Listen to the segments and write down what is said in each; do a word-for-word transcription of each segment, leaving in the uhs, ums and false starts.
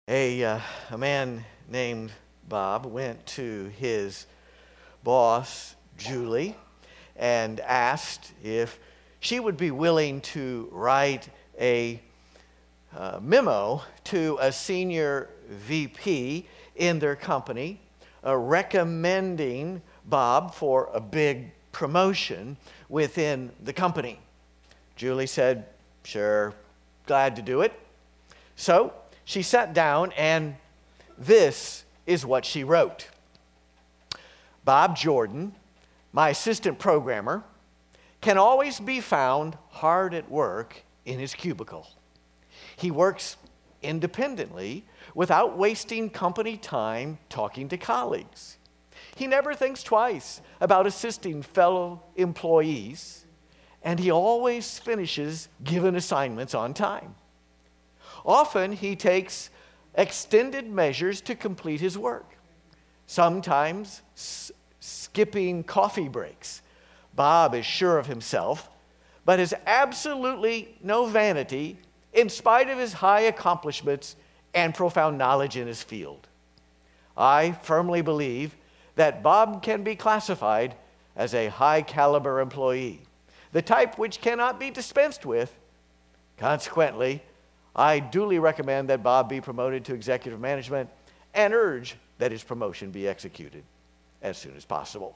A, uh, a man named Bob went to his boss, Julie, and asked if she would be willing to write a uh, memo to a senior V P in their company uh, recommending Bob for a big promotion within the company. Julie said, sure, glad to do it. So she sat down, and this is what she wrote. Bob Jordan, my assistant programmer, can always be found hard at work in his cubicle. He works independently without wasting company time talking to colleagues. He never thinks twice about assisting fellow employees, and he always finishes given assignments on time. Often he takes extended measures to complete his work, sometimes s- skipping coffee breaks. Bob is sure of himself, but has absolutely no vanity in spite of his high accomplishments and profound knowledge in his field. I firmly believe that Bob can be classified as a high-caliber employee, the type which cannot be dispensed with. Consequently, I duly recommend that Bob be promoted to executive management and urge that his promotion be executed as soon as possible.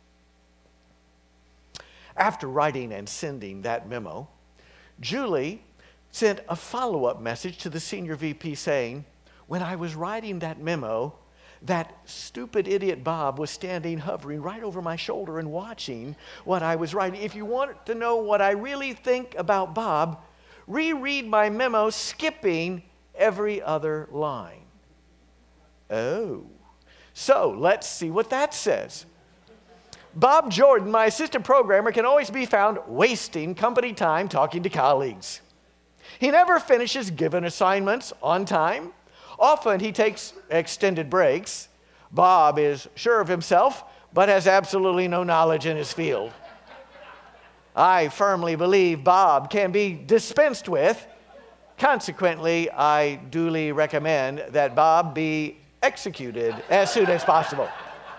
After writing and sending that memo, Julie sent a follow-up message to the senior V P saying, when I was writing that memo, that stupid idiot Bob was standing hovering right over my shoulder and watching what I was writing. If you want to know what I really think about Bob, reread my memo skipping every other line. Oh, so let's see what that says. Bob Jordan, my assistant programmer, can always be found wasting company time talking to colleagues. He never finishes given assignments on time. Often he takes extended breaks. Bob is sure of himself, but has absolutely no knowledge in his field. I firmly believe Bob can be dispensed with. Consequently, I duly recommend that Bob be executed as soon as possible.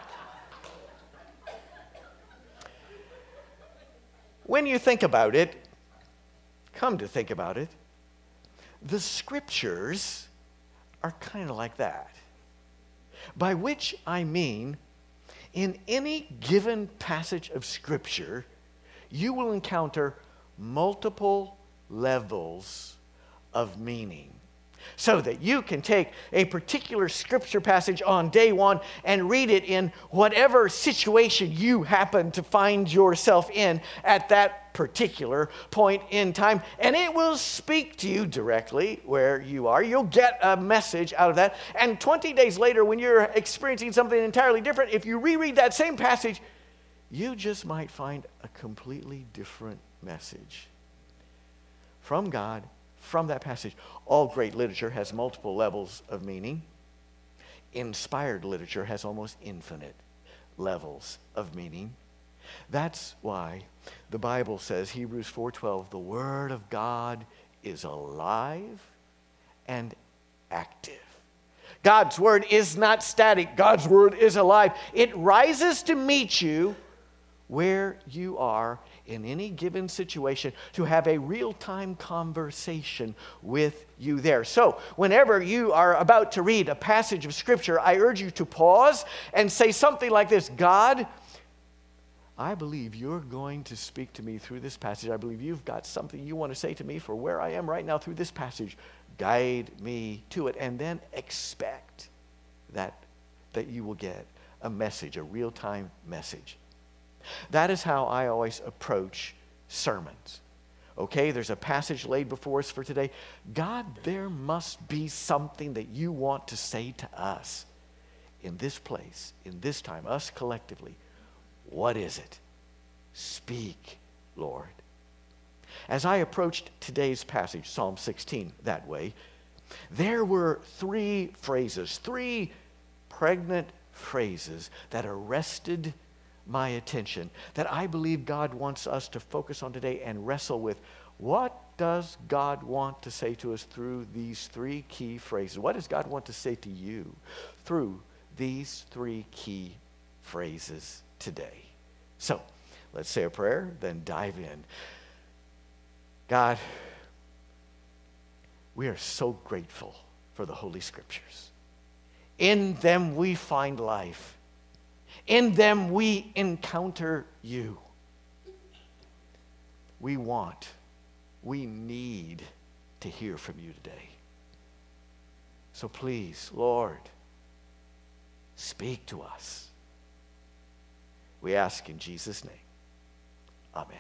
When you think about it, come to think about it, the scriptures are kind of like that. By which I mean, in any given passage of scripture, you will encounter multiple levels of meaning, so that you can take a particular scripture passage on day one and read it in whatever situation you happen to find yourself in at that particular point in time, and it will speak to you directly where you are. You'll get a message out of that, and twenty days later, when you're experiencing something entirely different, if you reread that same passage, you just might find a completely different message from God, from that passage. All great literature has multiple levels of meaning. Inspired literature has almost infinite levels of meaning. That's why the Bible says, Hebrews four twelve, the Word of God is alive and active. God's Word is not static. God's Word is alive. It rises to meet you where you are in any given situation, to have a real-time conversation with you there. So whenever you are about to read a passage of Scripture, I urge you to pause and say something like this: God, I believe you're going to speak to me through this passage. I believe you've got something you want to say to me for where I am right now through this passage. Guide me to it, and then expect that, that you will get a message, a real-time message. That is how I always approach sermons. Okay, there's a passage laid before us for today. God, there must be something that you want to say to us in this place, in this time, us collectively. What is it? Speak, Lord. As I approached today's passage, Psalm sixteen, that way, there were three phrases, three pregnant phrases that arrested my attention, that I believe God wants us to focus on today and wrestle with. What does God want to say to us through these three key phrases? What does God want to say to you through these three key phrases today? So, let's say a prayer, then dive in. God, we are so grateful for the Holy Scriptures. In them we find life. In them we encounter you. We want, we need to hear from you today. So please, Lord, speak to us. We ask in Jesus' name. Amen.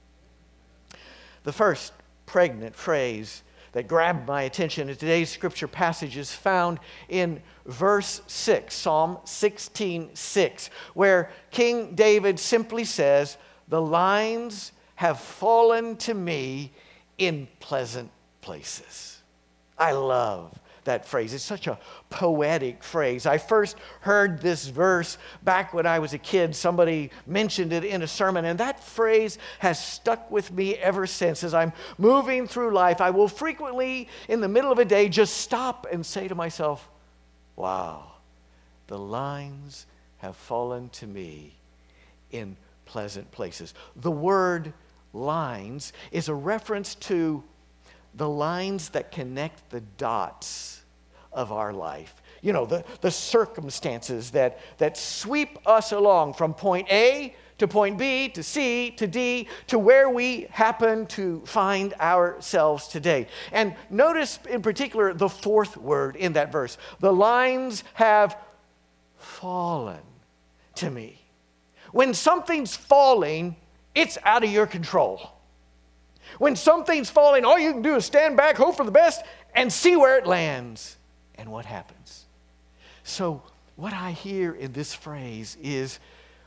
The first pregnant phrase that grabbed my attention in today's scripture passage is found in verse six, Psalm sixteen six, where King David simply says, "The lines have fallen to me in pleasant places." I love that phrase. It's such a poetic phrase. I first heard this verse back when I was a kid. Somebody mentioned it in a sermon, and that phrase has stuck with me ever since. As I'm moving through life, I will frequently, in the middle of a day, just stop and say to myself, wow, the lines have fallen to me in pleasant places. The word lines is a reference to the lines that connect the dots of our life. You know, the, the circumstances that, that sweep us along from point A to point B to C to D to where we happen to find ourselves today. And notice in particular the fourth word in that verse. The lines have fallen to me. When something's falling, it's out of your control. When something's falling, all you can do is stand back, hope for the best, and see where it lands and what happens. So what I hear in this phrase is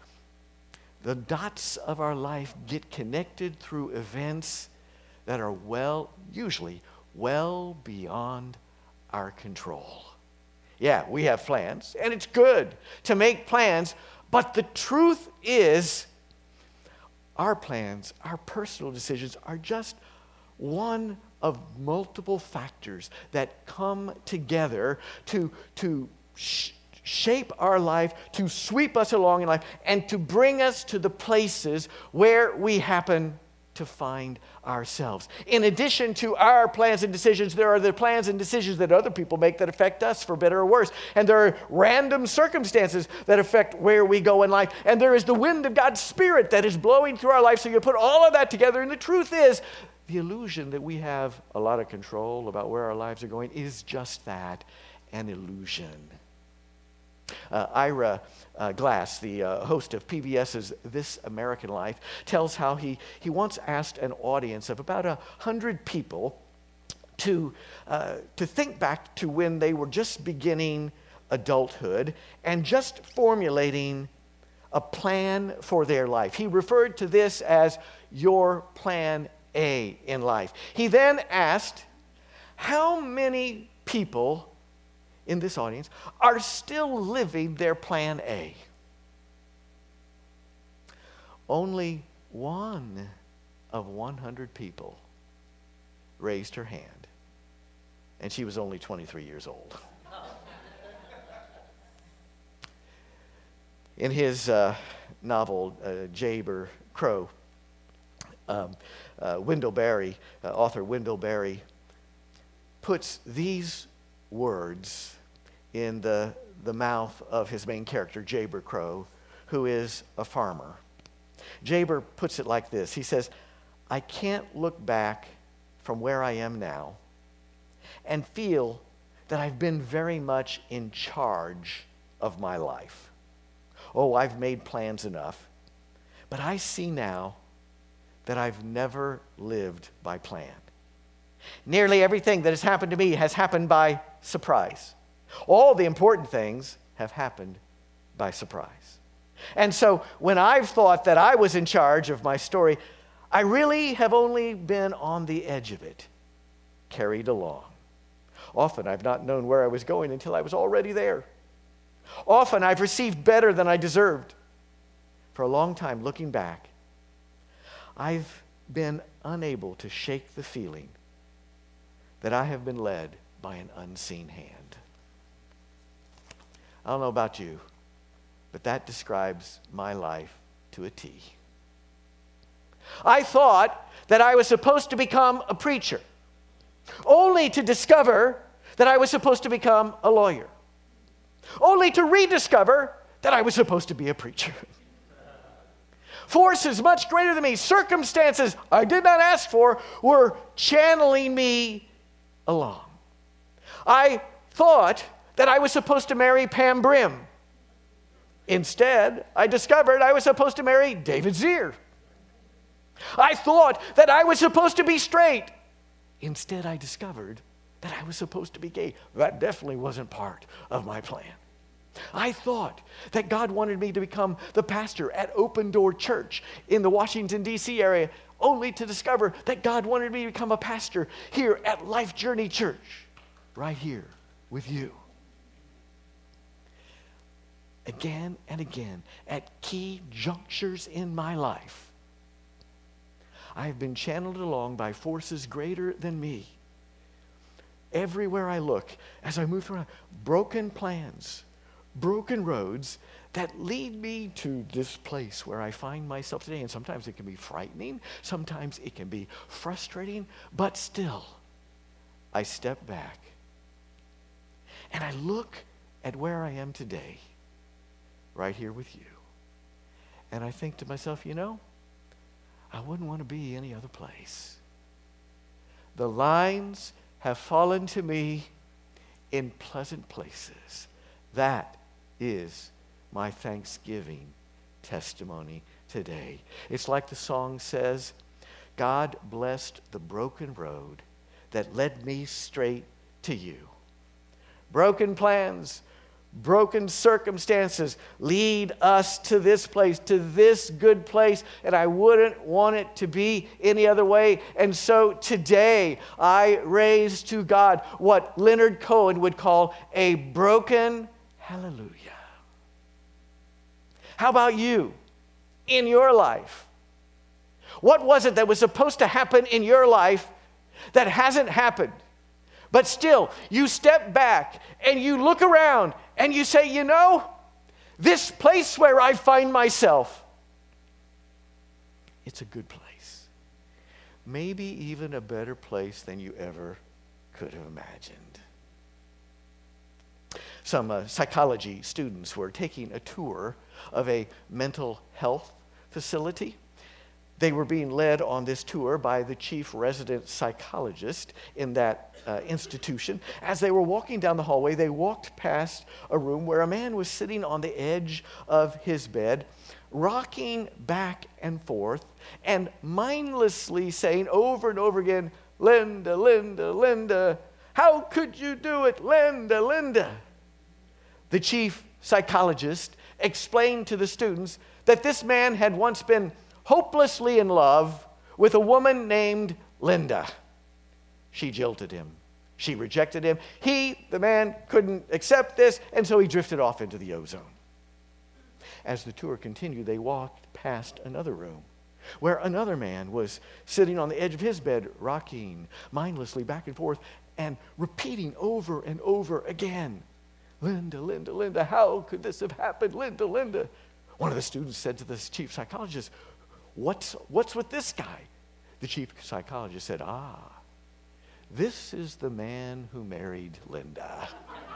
the dots of our life get connected through events that are well, usually well beyond our control. Yeah, we have plans, and it's good to make plans, but the truth is our plans, our personal decisions are just one of multiple factors that come together to, to sh- shape our life, to sweep us along in life, and to bring us to the places where we happen to find ourselves. In addition to our plans and decisions, there are the plans and decisions that other people make that affect us for better or worse. And there are random circumstances that affect where we go in life. And there is the wind of God's Spirit that is blowing through our life. So you put all of that together, and the truth is, the illusion that we have a lot of control about where our lives are going is just that, an illusion. Uh, Ira uh, Glass, the uh, host of P B S's This American Life, tells how he, he once asked an audience of about a hundred people to, uh, to think back to when they were just beginning adulthood and just formulating a plan for their life. He referred to this as your plan A in life. He then asked, how many people in this audience are still living their plan A? Only one of one hundred people raised her hand, and she was only twenty-three years old. In his uh, novel, uh, Jayber Crow, um, uh, Wendell Berry, uh, author Wendell Berry, puts these words in the, the mouth of his main character, Jayber Crow, who is a farmer. Jayber puts it like this. He says, I can't look back from where I am now and feel that I've been very much in charge of my life. Oh, I've made plans enough, but I see now that I've never lived by plan. Nearly everything that has happened to me has happened by surprise. All the important things have happened by surprise. And so when I've thought that I was in charge of my story, I really have only been on the edge of it, carried along. Often I've not known where I was going until I was already there. Often I've received better than I deserved. For a long time, looking back, I've been unable to shake the feeling that I have been led by an unseen hand. I don't know about you, but that describes my life to a T. I thought that I was supposed to become a preacher, only to discover that I was supposed to become a lawyer, only to rediscover that I was supposed to be a preacher. Forces much greater than me, circumstances I did not ask for, were channeling me along. I thought that I was supposed to marry Pam Brim. Instead, I discovered I was supposed to marry David Zier. I thought that I was supposed to be straight. Instead, I discovered that I was supposed to be gay. That definitely wasn't part of my plan. I thought that God wanted me to become the pastor at Open Door Church in the Washington, D C area, only to discover that God wanted me to become a pastor here at Life Journey Church, right here with you. Again and again, at key junctures in my life, I have been channeled along by forces greater than me. Everywhere I look, as I move around, broken plans, broken roads that lead me to this place where I find myself today. And sometimes it can be frightening, sometimes it can be frustrating, but still, I step back and I look at where I am today, right here with you. And I think to myself, you know, I wouldn't want to be any other place. The lines have fallen to me in pleasant places. That is my Thanksgiving testimony today. It's like the song says, God blessed the broken road that led me straight to you. Broken plans, broken circumstances lead us to this place, to this good place, and I wouldn't want it to be any other way. And so today I raise to God what Leonard Cohen would call a broken hallelujah. How about you in your life? What was it that was supposed to happen in your life that hasn't happened? But still, you step back and you look around and you say, you know, this place where I find myself, it's a good place. Maybe even a better place than you ever could have imagined. Some uh, psychology students were taking a tour of a mental health facility. They were being led on this tour by the chief resident psychologist in that uh, institution. As they were walking down the hallway, they walked past a room where a man was sitting on the edge of his bed, rocking back and forth and mindlessly saying over and over again, Linda, Linda, Linda, how could you do it, Linda, Linda? The chief psychologist explained to the students that this man had once been hopelessly in love with a woman named Linda. She jilted him. She rejected him. He, the man, couldn't accept this, and so he drifted off into the ozone. As the tour continued, they walked past another room where another man was sitting on the edge of his bed, rocking mindlessly back and forth and repeating over and over again, Linda, Linda, Linda, how could this have happened? Linda, Linda. One of the students said to the chief psychologist, What's, what's with this guy? The chief psychologist said, ah, this is the man who married Linda.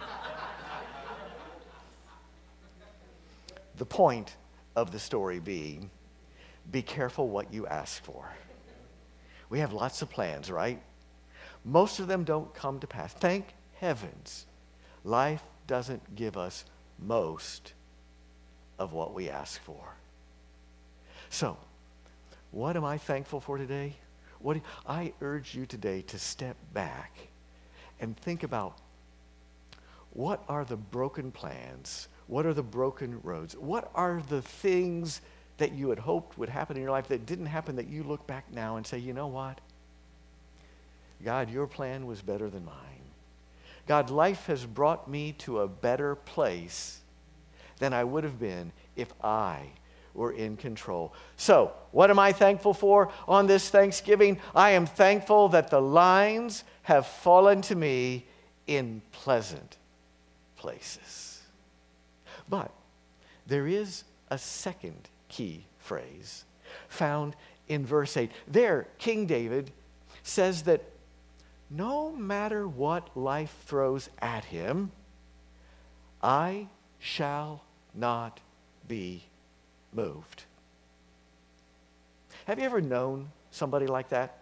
The point of the story being, be careful what you ask for. We have lots of plans, right? Most of them don't come to pass. Thank heavens, life doesn't give us most of what we ask for. So, what am I thankful for today? What do, I urge you today to step back and think about what are the broken plans? What are the broken roads? What are the things that you had hoped would happen in your life that didn't happen, that you look back now and say, you know what? God, your plan was better than mine. God, life has brought me to a better place than I would have been if I were in control. So, what am I thankful for on this Thanksgiving? I am thankful that the lines have fallen to me in pleasant places. But there is a second key phrase found in verse eight. There, King David says that no matter what life throws at him, I shall not be moved. Have you ever known somebody like that?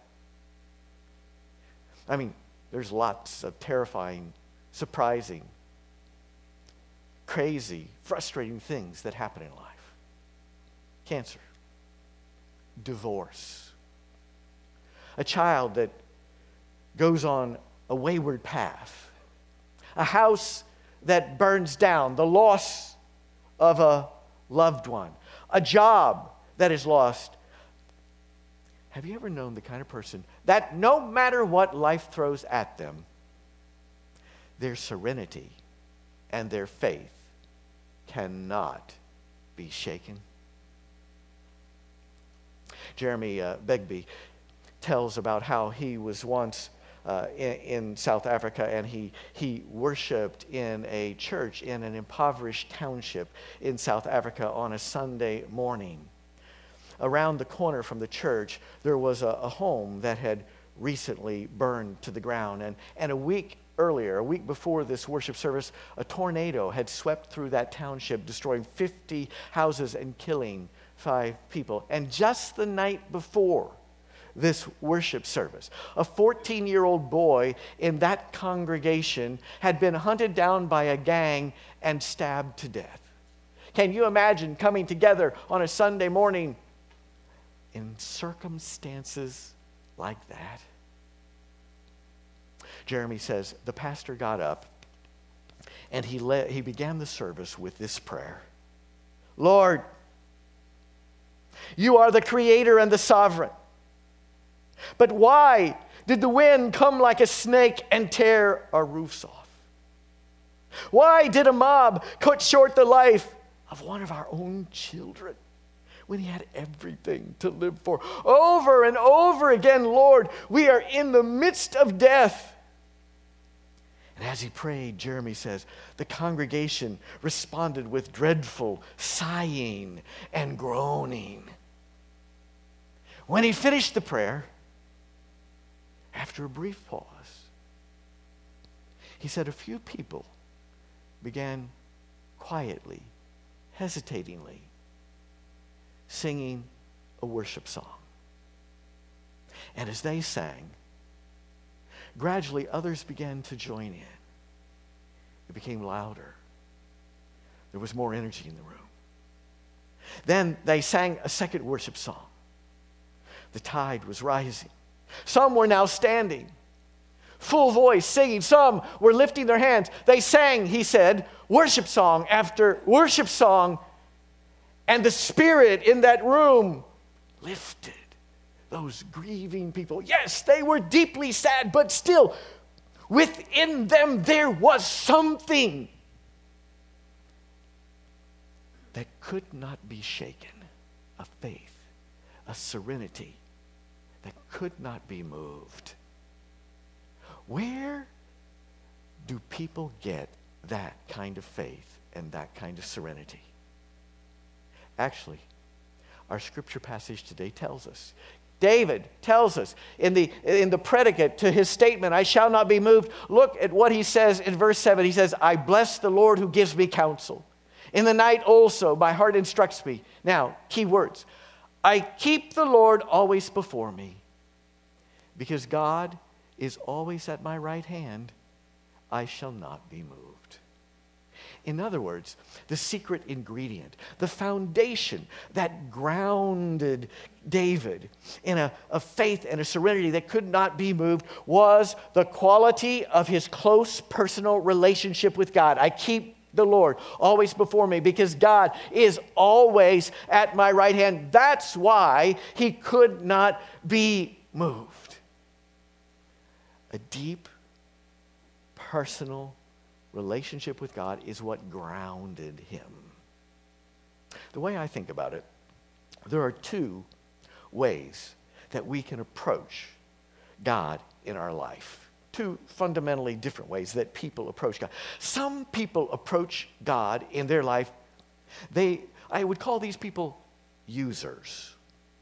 I mean, there's lots of terrifying, surprising, crazy, frustrating things that happen in life. Cancer, divorce, a child that goes on a wayward path, a house that burns down, the loss of a loved one, a job that is lost. Have you ever known the kind of person that no matter what life throws at them, their serenity and their faith cannot be shaken? Jeremy uh, Begbie tells about how he was once uh, in, in South Africa, and he, he worshiped in a church in an impoverished township in South Africa on a Sunday morning. Around the corner from the church, there was a, a home that had recently burned to the ground. And, and a week earlier, a week before this worship service, a tornado had swept through that township, destroying fifty houses and killing five people. And just the night before this worship service, a fourteen-year-old boy in that congregation had been hunted down by a gang and stabbed to death. Can you imagine coming together on a Sunday morning in circumstances like that? Jeremy says the pastor got up and he led, he began the service with this prayer. Lord, you are the creator and the sovereign. But why did the wind come like a snake and tear our roofs off? Why did a mob cut short the life of one of our own children when he had everything to live for? Over and over again, Lord, we are in the midst of death. And as he prayed, Jeremy says, the congregation responded with dreadful sighing and groaning. When he finished the prayer, after a brief pause, he said a few people began quietly, hesitatingly, singing a worship song. And as they sang, gradually others began to join in. It became louder. There was more energy in the room. Then they sang a second worship song. The tide was rising. Some were now standing, full voice singing. Some were lifting their hands. They sang, he said, worship song after worship song. And the spirit in that room lifted those grieving people. Yes, they were deeply sad, but still, within them there was something that could not be shaken, a faith, a serenity that could not be moved. Where do people get that kind of faith and that kind of serenity? Actually, our scripture passage today tells us. David tells us in the, in the predicate to his statement, I shall not be moved. Look at what he says in verse seven. He says, I bless the Lord who gives me counsel. In the night also, my heart instructs me. Now, key words. I keep the Lord always before me. Because God is always at my right hand, I shall not be moved. In other words, the secret ingredient, the foundation that grounded David in a, a faith and a serenity that could not be moved was the quality of his close personal relationship with God. I keep the Lord always before me because God is always at my right hand. That's why he could not be moved. A deep, personal relationship with God is what grounded him. The way I think about it there are two ways that we can approach God in our life. Two fundamentally different ways that people approach God. Some people approach God in their life, they, I would call these people users.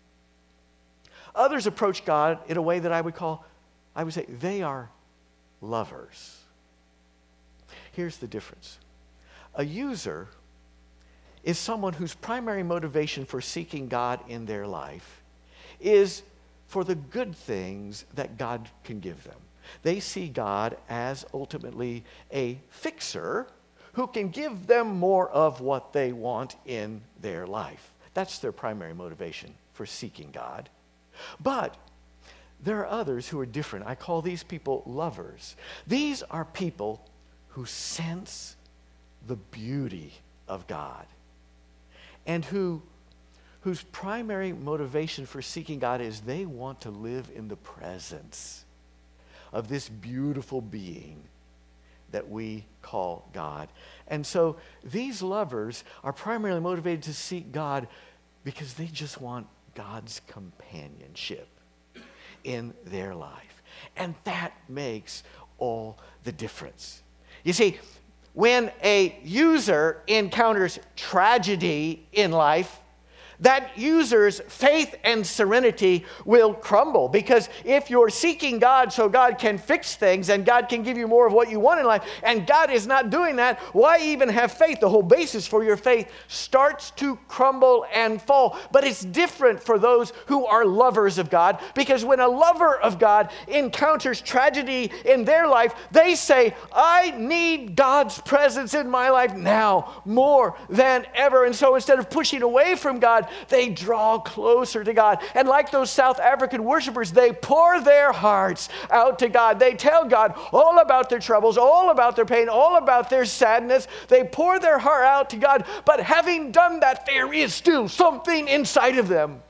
Others approach God in a way that I would call, I would say, they are lovers. Here's the difference. A user is someone whose primary motivation for seeking God in their life is for the good things that God can give them. They see God as ultimately a fixer who can give them more of what they want in their life. That's their primary motivation for seeking God. But there are others who are different. I call these people lovers. These are people who sense the beauty of God and who whose primary motivation for seeking God is they want to live in the presence of this beautiful being that we call God. And so these lovers are primarily motivated to seek God because they just want God's companionship in their life. And that makes all the difference. You see, when a user encounters tragedy in life, that user's faith and serenity will crumble. Because if you're seeking God so God can fix things and God can give you more of what you want in life, and God is not doing that, why even have faith? The whole basis for your faith starts to crumble and fall. But it's different for those who are lovers of God, because when a lover of God encounters tragedy in their life, they say, I need God's presence in my life now more than ever. And so instead of pushing away from God, they draw closer to God. And like those South African worshipers, they pour their hearts out to God. They tell God all about their troubles, all about their pain, all about their sadness. They pour their heart out to God. But having done that, there is still something inside of them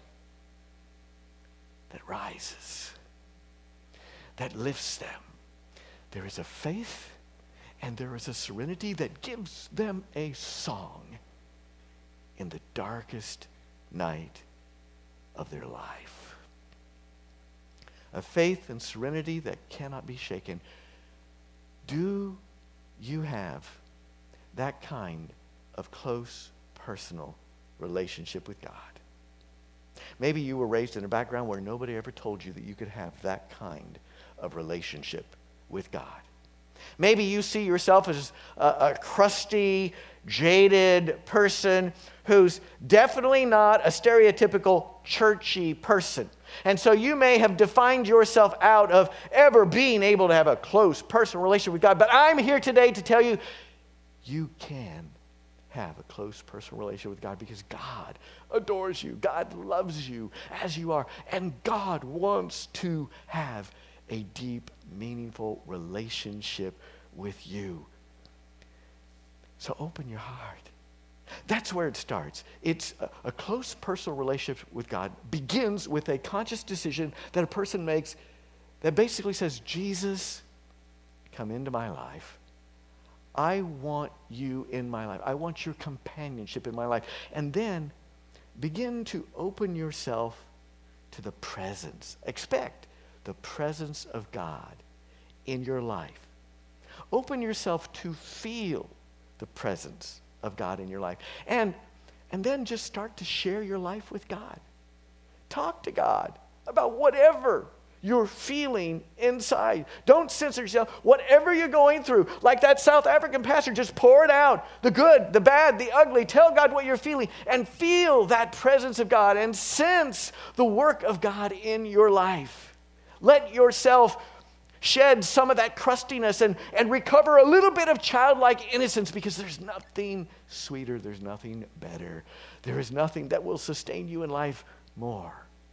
that rises, that lifts them. There is a faith and there is a serenity that gives them a song in the darkest night of their life. A faith and serenity that cannot be shaken. Do you have that kind of close personal relationship with God? Maybe you were raised in a background where nobody ever told you that you could have that kind of relationship with God. Maybe you see yourself as a, a crusty, jaded person who's definitely not a stereotypical churchy person. And so you may have defined yourself out of ever being able to have a close personal relationship with God. But I'm here today to tell you, you can have a close personal relationship with God because God adores you. God loves you as you are. And God wants to have a deep, meaningful relationship with you. So open your heart. That's where it starts. It's a, a close personal relationship with God begins with a conscious decision that a person makes that basically says, Jesus, come into my life. I want you in my life. I want your companionship in my life. And then begin to open yourself to the presence. Expect the presence of God in your life. Open yourself to feel the presence of God in your life. And, and then just start to share your life with God. Talk to God about whatever you're feeling inside. Don't censor yourself. Whatever you're going through, like that South African pastor, just pour it out. The good, the bad, the ugly. Tell God what you're feeling and feel that presence of God and sense the work of God in your life. Let yourself shed some of that crustiness and, and recover a little bit of childlike innocence, because there's nothing sweeter, there's nothing better. There is nothing that will sustain you in life more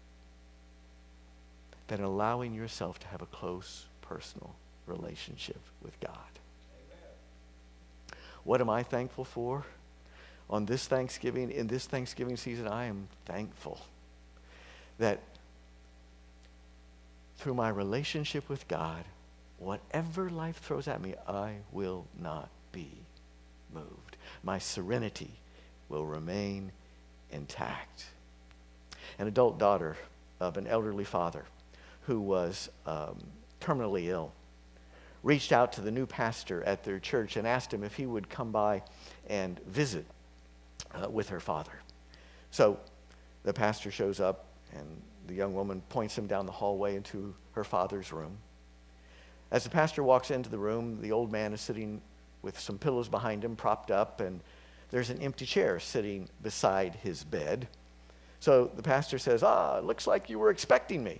than allowing yourself to have a close personal relationship with God. Amen. What am I thankful for? On this Thanksgiving, in this Thanksgiving season, I am thankful that through my relationship with God, whatever life throws at me, I will not be moved. My serenity will remain intact. an adult daughter of an elderly father who was um, terminally ill, reached out to the new pastor at their church and asked him if he would come by and visit uh, with her father. So the pastor shows up, and the young woman points him down the hallway into her father's room. As the pastor walks into the room, the old man is sitting with some pillows behind him, propped up, and there's an empty chair sitting beside his bed. So the pastor says, "Ah, it looks like you were expecting me."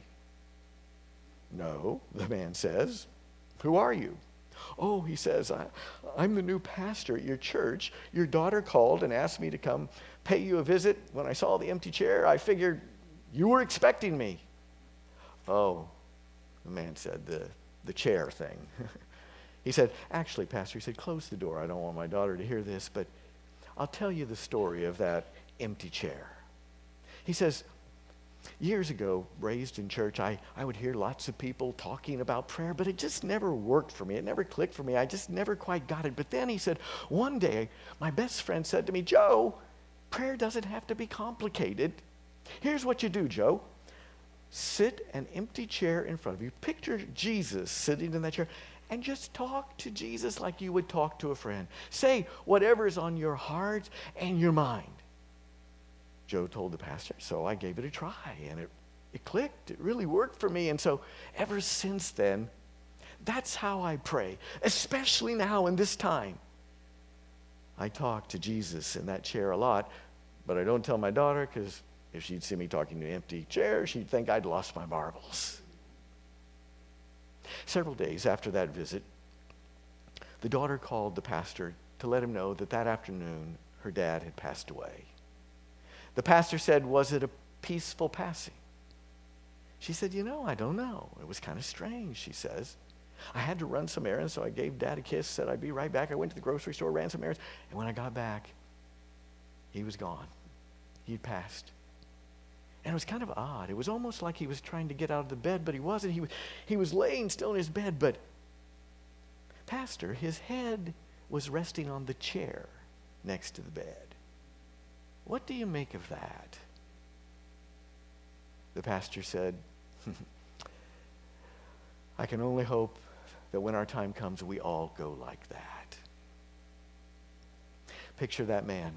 "No," the man says. "Who are you?" "Oh," he says, I, I'm the new pastor at your church. Your daughter called and asked me to come pay you a visit. When I saw the empty chair, I figured you were expecting me." "Oh," the man said, the, the chair thing. He said, "Actually, Pastor," he said, "close the door. I don't want my daughter to hear this, but I'll tell you the story of that empty chair." He says, "Years ago, raised in church, I, I would hear lots of people talking about prayer, but it just never worked for me. It never clicked for me. I just never quite got it. But then," he said, "one day, my best friend said to me, 'Joe, prayer doesn't have to be complicated. Here's what you do, Joe. Sit an empty chair in front of you. Picture Jesus sitting in that chair, and just talk to Jesus like you would talk to a friend. Say whatever is on your heart and your mind.'" Joe told the pastor, "So I gave it a try, and it, it clicked. It really worked for me. And so ever since then, that's how I pray, especially now in this time. I talk to Jesus in that chair a lot, but I don't tell my daughter, because if she'd see me talking to an empty chair, she'd think I'd lost my marbles." Several days after that visit, the daughter called the pastor to let him know that that afternoon her dad had passed away. The pastor said, "Was it a peaceful passing?" She said, "You know, I don't know. It was kind of strange," she says. "I had to run some errands, so I gave Dad a kiss, said I'd be right back. I went to the grocery store, ran some errands, and when I got back, he was gone. He'd passed. And it was kind of odd. It was almost like he was trying to get out of the bed, but he wasn't. He was, he was laying still in his bed, but Pastor, his head was resting on the chair next to the bed. What do you make of that?" The pastor said, "I can only hope that when our time comes, we all go like that." Picture that man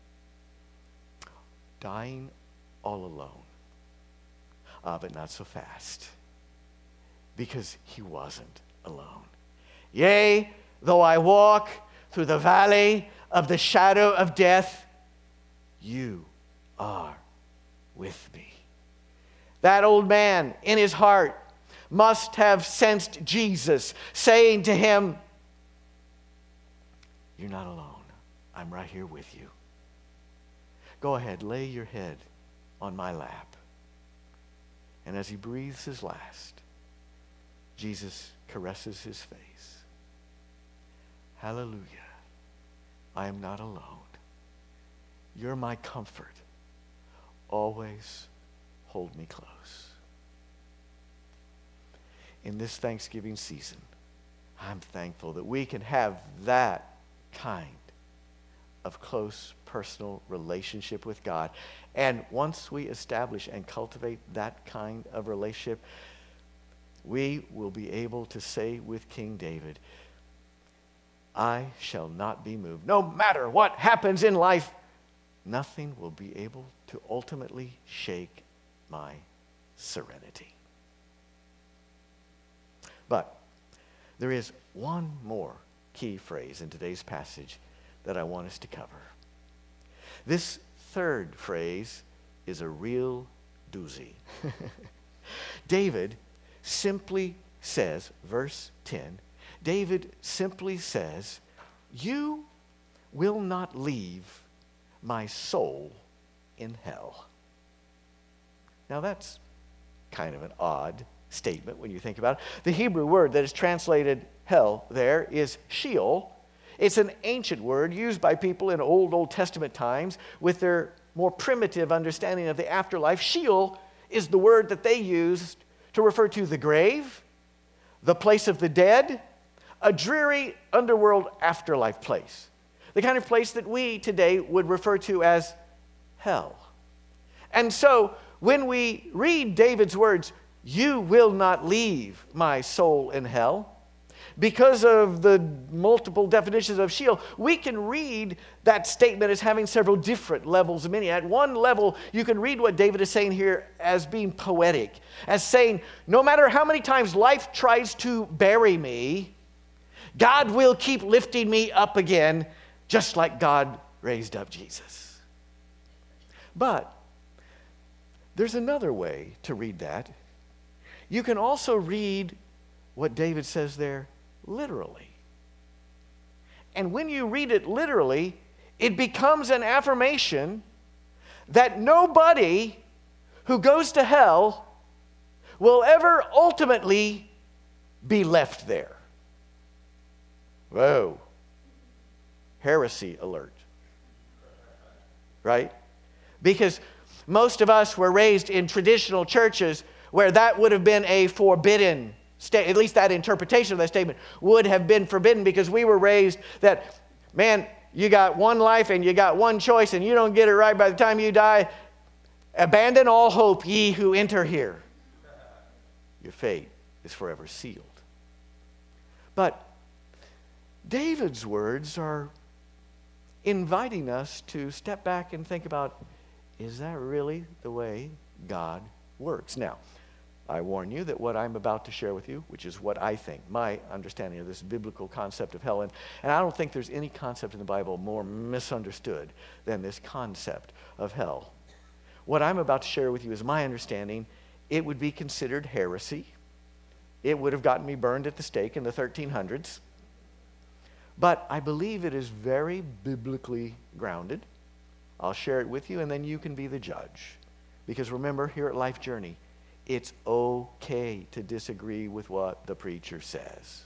dying all alone. Ah, but not so fast, because he wasn't alone. "Yea, though I walk through the valley of the shadow of death, you are with me." That old man in his heart must have sensed Jesus saying to him, "You're not alone. I'm right here with you. Go ahead, lay your head on my lap." And as he breathes his last, Jesus caresses his face. "Hallelujah. I am not alone. You're my comfort. Always hold me close." In this Thanksgiving season, I'm thankful that we can have that kind of close personal relationship with God. And once we establish and cultivate that kind of relationship, we will be able to say with King David, "I shall not be moved. No matter what happens in life, nothing will be able to ultimately shake my serenity." But there is one more key phrase in today's passage that I want us to cover. This third phrase is a real doozy. David simply says, verse ten, David simply says, "You will not leave my soul in hell." Now that's kind of an odd statement when you think about it. The Hebrew word that is translated hell there is Sheol. It's an ancient word used by people in old, Old Testament times with their more primitive understanding of the afterlife. Sheol is the word that they used to refer to the grave, the place of the dead, a dreary underworld afterlife place. The kind of place that we today would refer to as hell. And so when we read David's words, "You will not leave my soul in hell," because of the multiple definitions of Sheol, we can read that statement as having several different levels of meaning. At one level, you can read what David is saying here as being poetic, as saying, no matter how many times life tries to bury me, God will keep lifting me up again, just like God raised up Jesus. But there's another way to read that. You can also read what David says there literally. And when you read it literally, it becomes an affirmation that nobody who goes to hell will ever ultimately be left there. Whoa. Heresy alert. Right? Because most of us were raised in traditional churches where that would have been a forbidden state. At least that interpretation of that statement would have been forbidden, because we were raised that, man, you got one life and you got one choice, and you don't get it right by the time you die. Abandon all hope, ye who enter here. Your fate is forever sealed. But David's words are inviting us to step back and think about, is that really the way God works? Now, I warn you that what I'm about to share with you, which is what I think, my understanding of this biblical concept of hell, and, and I don't think there's any concept in the Bible more misunderstood than this concept of hell. What I'm about to share with you is my understanding. It would be considered heresy. It would have gotten me burned at the stake in the thirteen hundreds. But I believe it is very biblically grounded. I'll share it with you, and then you can be the judge. Because remember, here at Life Journey, it's okay to disagree with what the preacher says.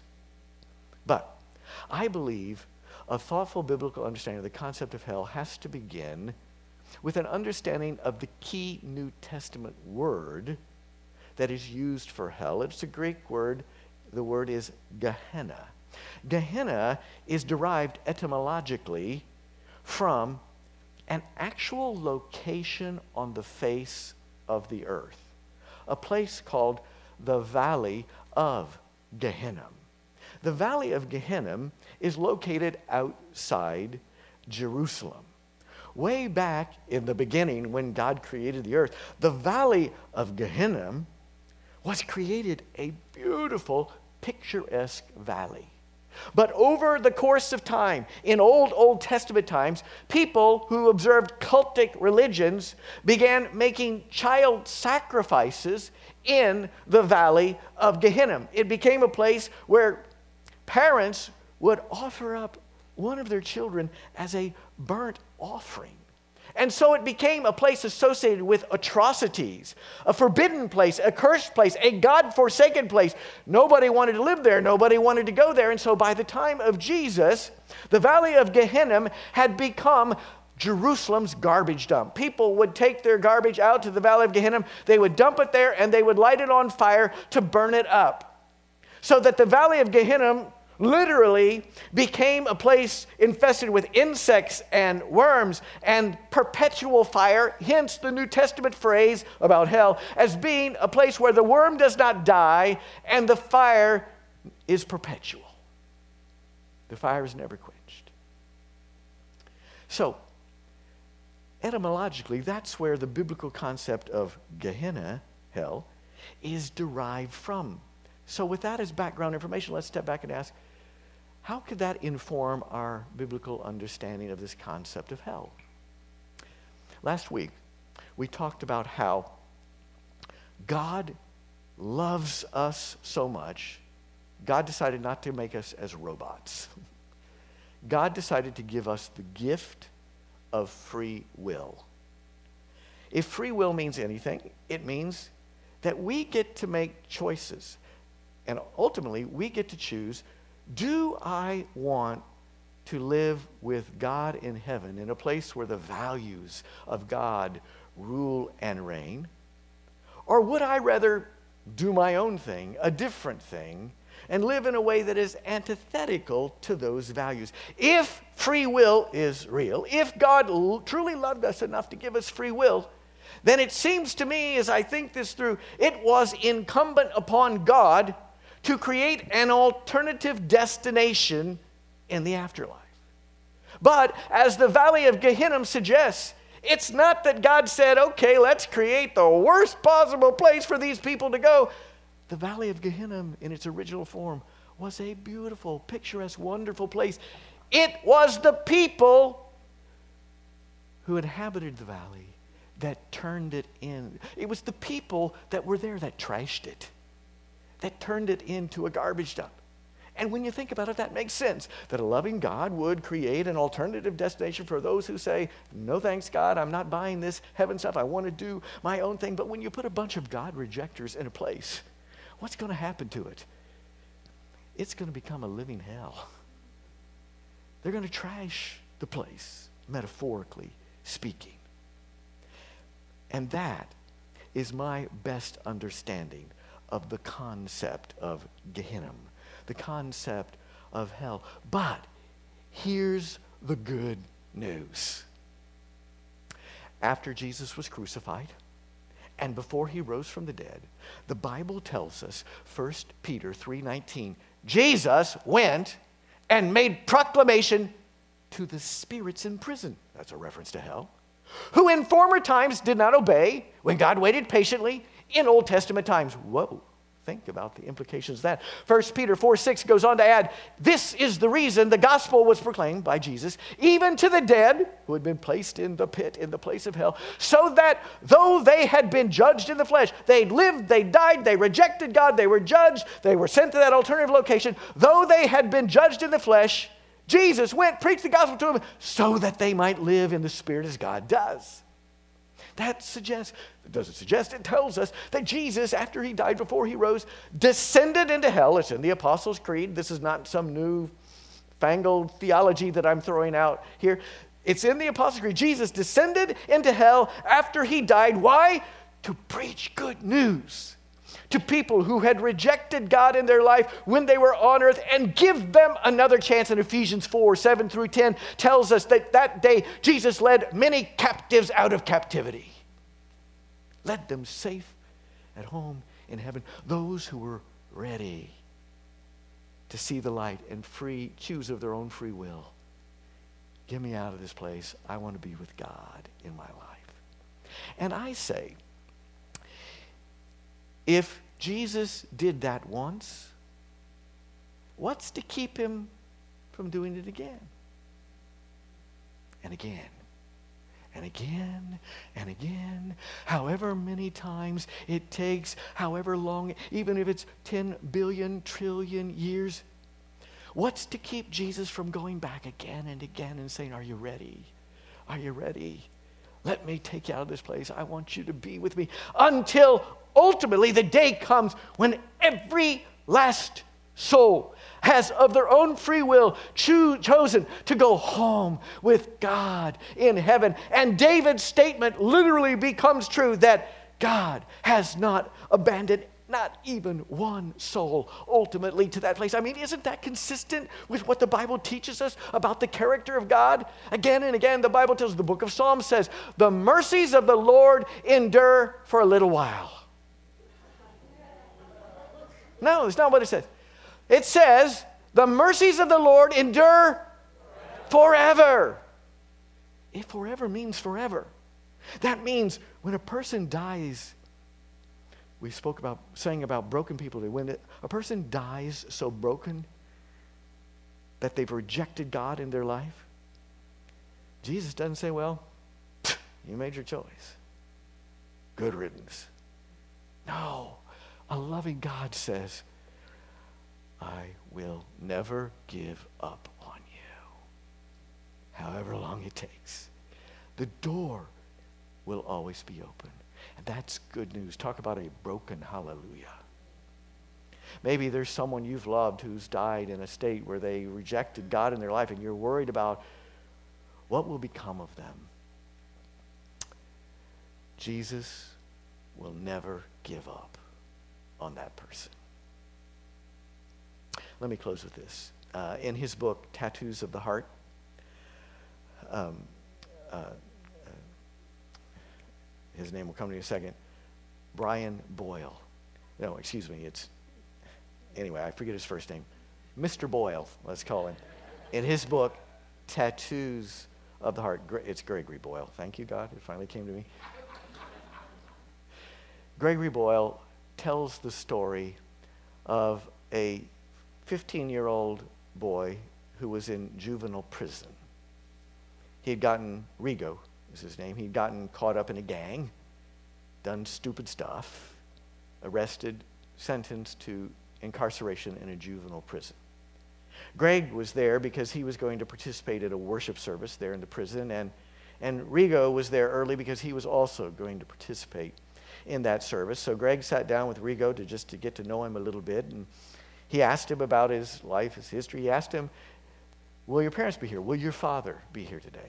But I believe a thoughtful biblical understanding of the concept of hell has to begin with an understanding of the key New Testament word that is used for hell. It's a Greek word. The word is Gehenna. Gehenna is derived etymologically from an actual location on the face of the earth, a place called the Valley of Gehenna. The Valley of Gehenna is located outside Jerusalem. Way back in the beginning, when God created the earth, the Valley of Gehenna was created a beautiful, picturesque valley. But over the course of time, in old, Old Testament times, people who observed cultic religions began making child sacrifices in the Valley of Gehenna. It became a place where parents would offer up one of their children as a burnt offering. And so it became a place associated with atrocities, a forbidden place, a cursed place, a God-forsaken place. Nobody wanted to live there. Nobody wanted to go there. And so by the time of Jesus, the Valley of Gehenna had become Jerusalem's garbage dump. People would take their garbage out to the Valley of Gehenna. They would dump it there, and they would light it on fire to burn it up. So that the Valley of Gehenna literally became a place infested with insects and worms and perpetual fire, hence the New Testament phrase about hell as being a place where the worm does not die and the fire is perpetual. The fire is never quenched. So, etymologically, that's where the biblical concept of Gehenna, hell, is derived from. So with that as background information, let's step back and ask, how could that inform our biblical understanding of this concept of hell? Last week, we talked about how God loves us so much, God decided not to make us as robots. God decided to give us the gift of free will. If free will means anything, it means that we get to make choices. And ultimately, we get to choose, do I want to live with God in heaven, in a place where the values of God rule and reign? Or would I rather do my own thing, a different thing, and live in a way that is antithetical to those values? If free will is real, if God l- truly loved us enough to give us free will, then it seems to me, as I think this through, it was incumbent upon God to create an alternative destination in the afterlife. But as the Valley of Gehinnom suggests, it's not that God said, okay, let's create the worst possible place for these people to go. The Valley of Gehinnom in its original form was a beautiful, picturesque, wonderful place. It was the people who inhabited the valley that turned it in. It was the people that were there that trashed it, that turned it into a garbage dump. And when you think about it, that makes sense, that a loving God would create an alternative destination for those who say, no thanks, God, I'm not buying this heaven stuff. I want to do my own thing. But when you put a bunch of God rejectors in a place, what's going to happen to it? It's going to become a living hell. They're going to trash the place, metaphorically speaking. And that is my best understanding of the concept of Gehinnom, the concept of hell. But here's the good news. After Jesus was crucified and before he rose from the dead, the Bible tells us, First Peter three nineteen, Jesus went and made proclamation to the spirits in prison. That's a reference to hell. Who in former times did not obey when God waited patiently in Old Testament times. Whoa. Think about the implications of that. First Peter four six goes on to add, this is the reason the gospel was proclaimed by Jesus, even to the dead who had been placed in the pit, in the place of hell, so that though they had been judged in the flesh, they lived, they died, they rejected God, they were judged, they were sent to that alternative location, though they had been judged in the flesh, Jesus went, preached the gospel to them, so that they might live in the Spirit as God does. That suggests, it doesn't suggest, it tells us that Jesus, after he died, before he rose, descended into hell. It's in the Apostles' Creed. This is not some new fangled theology that I'm throwing out here. It's in the Apostles' Creed. Jesus descended into hell after he died. Why? To preach good news to people who had rejected God in their life when they were on earth and give them another chance. In Ephesians four, seven through ten tells us that that day Jesus led many captives out of captivity. Led them safe at home in heaven. Those who were ready to see the light and free, choose of their own free will. Get me out of this place. I want to be with God in my life. And I say, if Jesus did that once, what's to keep him from doing it again? And again, and again, and again, however many times it takes, however long, even if it's ten billion trillion years, what's to keep Jesus from going back again and again and saying, are you ready? Are you ready? Let me take you out of this place. I want you to be with me until ultimately the day comes when every last soul has of their own free will cho- chosen to go home with God in heaven. And David's statement literally becomes true that God has not abandoned not even one soul ultimately to that place. I mean, isn't that consistent with what the Bible teaches us about the character of God? Again and again, the Bible tells us, the book of Psalms says, the mercies of the Lord endure for a little while. No, it's not what it says. It says, the mercies of the Lord endure forever. If forever means forever, that means when a person dies, we spoke about, saying about broken people, when a person dies so broken that they've rejected God in their life, Jesus doesn't say, well, you made your choice. Good riddance. No. A loving God says, I will never give up on you, however long it takes. The door will always be open. And that's good news. Talk about a broken hallelujah. Maybe there's someone you've loved who's died in a state where they rejected God in their life, and you're worried about what will become of them. Jesus will never give up on that person. Let me close with this. Uh, in his book, Tattoos of the Heart, um, uh, uh, his name will come to me in a second, Brian Boyle. No, excuse me, it's, anyway, I forget his first name. Mister Boyle, let's call him. In his book, Tattoos of the Heart, it's Gregory Boyle. Thank you, God, it finally came to me. Gregory Boyle tells the story of a fifteen-year-old boy who was in juvenile prison. He had gotten, Rigo is his name, he'd gotten caught up in a gang, done stupid stuff, arrested, sentenced to incarceration in a juvenile prison. Greg was there because he was going to participate in a worship service there in the prison, and, and Rigo was there early because he was also going to participate in that service. So Greg sat down with Rigo to just to get to know him a little bit, and he asked him about his life, his history. He asked him, will your parents be here? Will your father be here today?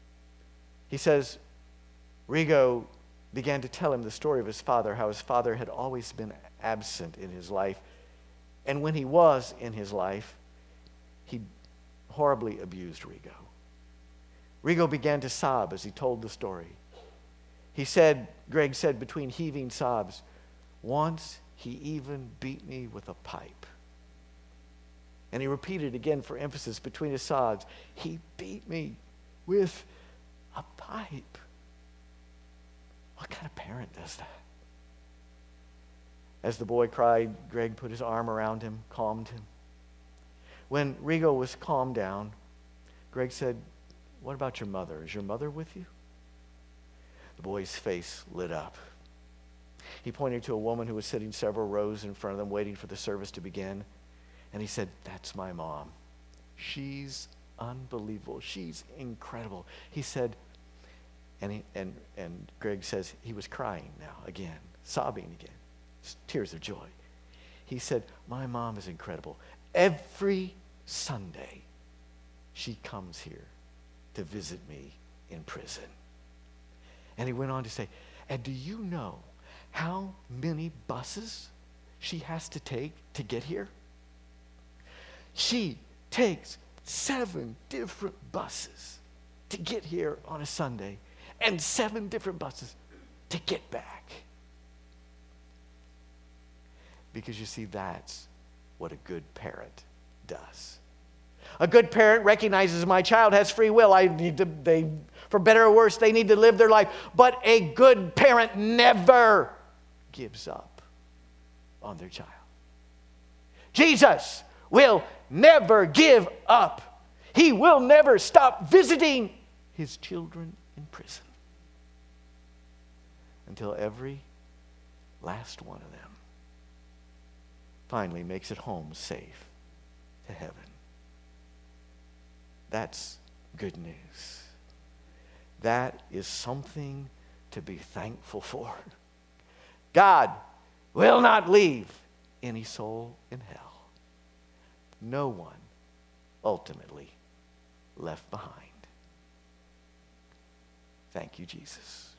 He says, Rigo began to tell him the story of his father, how his father had always been absent in his life. And when he was in his life, he horribly abused Rigo. Rigo began to sob as he told the story. He said, Greg said between heaving sobs, once he even beat me with a pipe. And he repeated again for emphasis between his sobs, he beat me with a pipe. What kind of parent does that? As the boy cried, Greg put his arm around him, calmed him. When Rigo was calmed down, Greg said, what about your mother? Is your mother with you? The boy's face lit up. He pointed to a woman who was sitting several rows in front of them, waiting for the service to begin. And he said, that's my mom. She's unbelievable. She's incredible. He said, and, he, and, and Greg says he was crying now again, sobbing again, tears of joy. He said, my mom is incredible. Every Sunday, she comes here to visit me in prison. And he went on to say, and do you know how many buses she has to take to get here? She takes seven different buses to get here on a Sunday and seven different buses to get back. Because you see, that's what a good parent does. A good parent recognizes my child has free will. I need to, they, for better or worse, they need to live their life. But a good parent never gives up on their child. Jesus will never give up. He will never stop visiting his children in prison until every last one of them finally makes it home safe to heaven. That's good news. That is something to be thankful for. God will not leave any soul in hell. No one ultimately left behind. Thank you, Jesus.